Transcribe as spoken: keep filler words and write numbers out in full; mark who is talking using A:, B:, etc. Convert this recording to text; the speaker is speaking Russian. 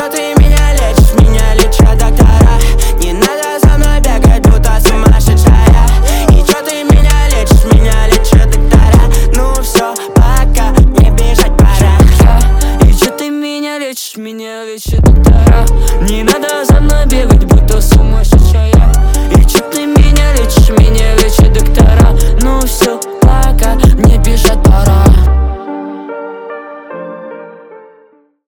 A: чё ты меня лечишь, меня лечат доктора. Не надо за мной бегать, будто сумасшедшая. И чё ты меня лечишь, меня лечат доктора. Ну всё, пока, мне бежать пора. И чё ты меня лечишь, меня лечат доктора. Не надо за мной бегать, будто сумасшедшая.